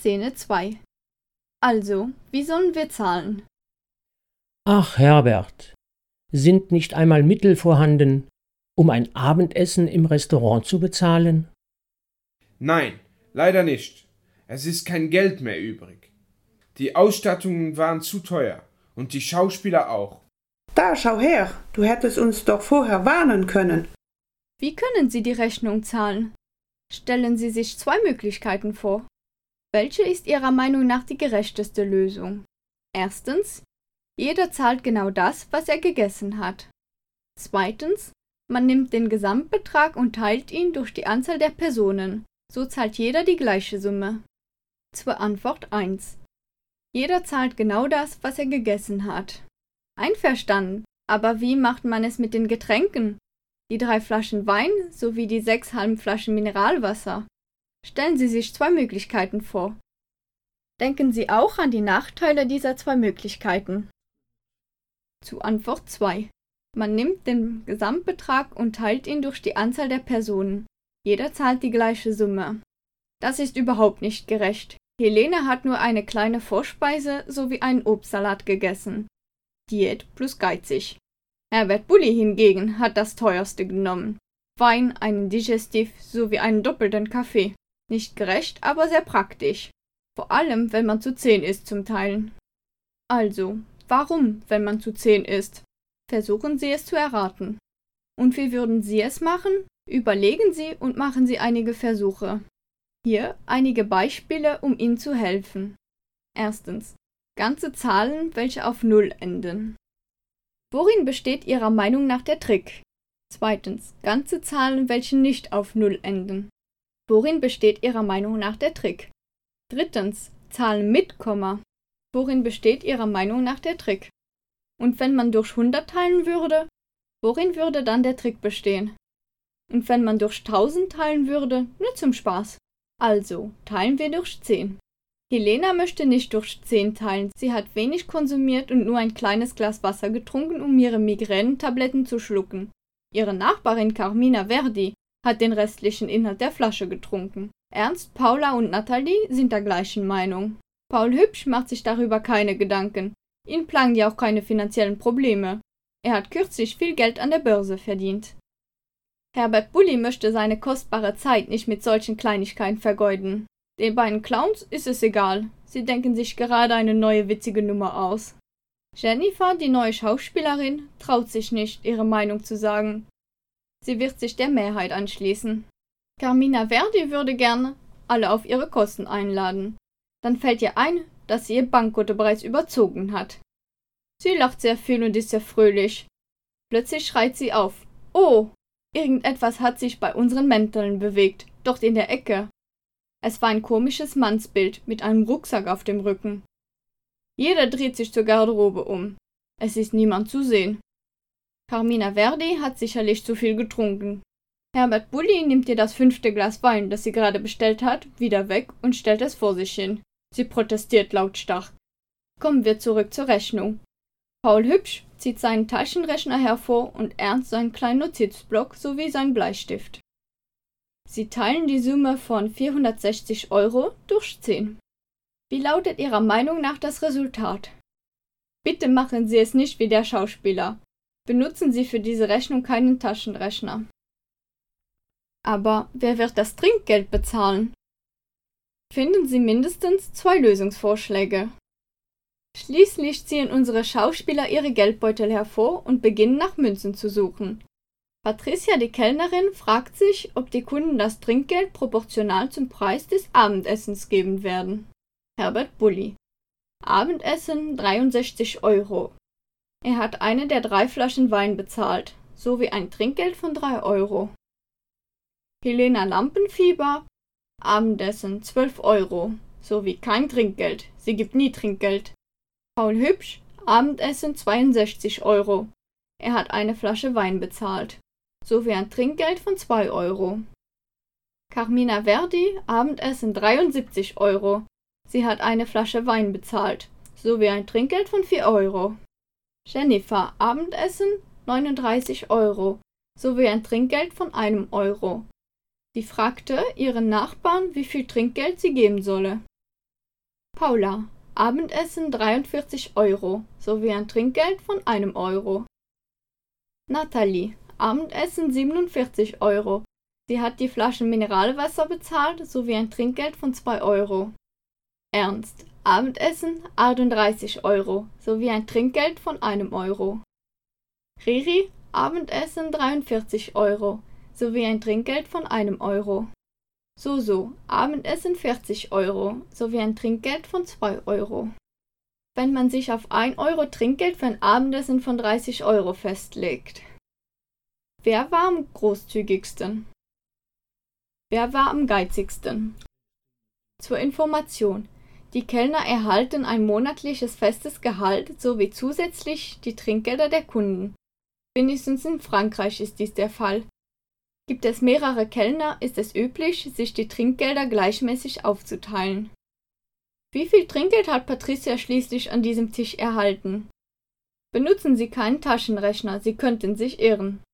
Szene 2. Also, wie sollen wir zahlen? Ach, Herbert, sind nicht einmal Mittel vorhanden, um ein Abendessen im Restaurant zu bezahlen? Nein, leider nicht. Es ist kein Geld mehr übrig. Die Ausstattungen waren zu teuer und die Schauspieler auch. Da, schau her, du hättest uns doch vorher warnen können. Wie können Sie die Rechnung zahlen? Stellen Sie sich 2 Möglichkeiten vor. Welche ist Ihrer Meinung nach die gerechteste Lösung? Erstens, jeder zahlt genau das, was er gegessen hat. Zweitens, man nimmt den Gesamtbetrag und teilt ihn durch die Anzahl der Personen. So zahlt jeder die gleiche Summe. Zur Antwort 1. Jeder zahlt genau das, was er gegessen hat. Einverstanden, aber wie macht man es mit den Getränken? Die 3 Flaschen Wein sowie die 6 halben Flaschen Mineralwasser. Stellen Sie sich 2 Möglichkeiten vor. Denken Sie auch an die Nachteile dieser 2 Möglichkeiten. Zu Antwort 2. Man nimmt den Gesamtbetrag und teilt ihn durch die Anzahl der Personen. Jeder zahlt die gleiche Summe. Das ist überhaupt nicht gerecht. Helene hat nur eine kleine Vorspeise sowie einen Obstsalat gegessen. Diät plus geizig. Herbert Bulli hingegen hat das teuerste genommen. Wein, einen Digestif sowie einen doppelten Kaffee. Nicht gerecht, aber sehr praktisch. Vor allem, wenn man zu 10 ist zum Teilen. Also, warum, wenn man zu 10 ist? Versuchen Sie es zu erraten. Und wie würden Sie es machen? Überlegen Sie und machen Sie einige Versuche. Hier einige Beispiele, um Ihnen zu helfen. Erstens. Ganze Zahlen, welche auf 0 enden. Worin besteht Ihrer Meinung nach der Trick? Zweitens. Ganze Zahlen, welche nicht auf 0 enden. Worin besteht Ihrer Meinung nach der Trick? Drittens. Zahlen mit Komma. Worin besteht Ihrer Meinung nach der Trick? Und wenn man durch 100 teilen würde, worin würde dann der Trick bestehen? Und wenn man durch 1000 teilen würde, nur zum Spaß. Also, teilen wir durch 10. Helena möchte nicht durch 10 teilen. Sie hat wenig konsumiert und nur ein kleines Glas Wasser getrunken, um ihre Migränetabletten zu schlucken. Ihre Nachbarin Carmina Verdi hat den restlichen Inhalt der Flasche getrunken. Ernst, Paula und Nathalie sind der gleichen Meinung. Paul Hübsch macht sich darüber keine Gedanken. Ihn plagen ja auch keine finanziellen Probleme. Er hat kürzlich viel Geld an der Börse verdient. Herbert Bulli möchte seine kostbare Zeit nicht mit solchen Kleinigkeiten vergeuden. Den beiden Clowns ist es egal. Sie denken sich gerade eine neue witzige Nummer aus. Jennifer, die neue Schauspielerin, traut sich nicht, ihre Meinung zu sagen. Sie wird sich der Mehrheit anschließen. Carmina Verdi würde gerne alle auf ihre Kosten einladen. Dann fällt ihr ein, dass sie ihr Bankkonto bereits überzogen hat. Sie lacht sehr viel und ist sehr fröhlich. Plötzlich schreit sie auf. Oh, irgendetwas hat sich bei unseren Mänteln bewegt, dort in der Ecke. Es war ein komisches Mannsbild mit einem Rucksack auf dem Rücken. Jeder dreht sich zur Garderobe um. Es ist niemand zu sehen. Carmina Verdi hat sicherlich zu viel getrunken. Herbert Bulli nimmt ihr das 5. Glas Wein, das sie gerade bestellt hat, wieder weg und stellt es vor sich hin. Sie protestiert lautstark. Kommen wir zurück zur Rechnung. Paul Hübsch zieht seinen Taschenrechner hervor und Ernst seinen kleinen Notizblock sowie seinen Bleistift. Sie teilen die Summe von 460 € durch 10. Wie lautet Ihrer Meinung nach das Resultat? Bitte machen Sie es nicht wie der Schauspieler. Benutzen Sie für diese Rechnung keinen Taschenrechner. Aber wer wird das Trinkgeld bezahlen? Finden Sie mindestens 2 Lösungsvorschläge. Schließlich ziehen unsere Schauspieler ihre Geldbeutel hervor und beginnen nach Münzen zu suchen. Patricia, die Kellnerin, fragt sich, ob die Kunden das Trinkgeld proportional zum Preis des Abendessens geben werden. Herbert Bulli. Abendessen 63 €. Er hat eine der 3 Flaschen Wein bezahlt, sowie ein Trinkgeld von 3 €. Helena Lampenfieber. Abendessen 12 €, sowie kein Trinkgeld. Sie gibt nie Trinkgeld. Paul Hübsch. Abendessen 62 €. Er hat eine Flasche Wein bezahlt, sowie ein Trinkgeld von 2 €. Carmina Verdi, Abendessen 73 €. Sie hat eine Flasche Wein bezahlt, sowie ein Trinkgeld von 4 €. Jennifer, Abendessen 39 €, sowie ein Trinkgeld von 1 €. Sie fragte ihren Nachbarn, wie viel Trinkgeld sie geben solle. Paula, Abendessen 43 € sowie ein Trinkgeld von 1 €. Natalie, Abendessen 47 €. Sie hat die Flaschen Mineralwasser bezahlt sowie ein Trinkgeld von 2 €. Ernst, Abendessen 38 € sowie ein Trinkgeld von 1 €. Riri, Abendessen 43 € sowie ein Trinkgeld von 1 €. Soso, Abendessen 40 € sowie ein Trinkgeld von 2 €. Wenn man sich auf 1 € Trinkgeld für ein Abendessen von 30 € festlegt. Wer war am großzügigsten? Wer war am geizigsten? Zur Information: Die Kellner erhalten ein monatliches festes Gehalt sowie zusätzlich die Trinkgelder der Kunden. Wenigstens in Frankreich ist dies der Fall. Gibt es mehrere Kellner, ist es üblich, sich die Trinkgelder gleichmäßig aufzuteilen. Wie viel Trinkgeld hat Patricia schließlich an diesem Tisch erhalten? Benutzen Sie keinen Taschenrechner, Sie könnten sich irren.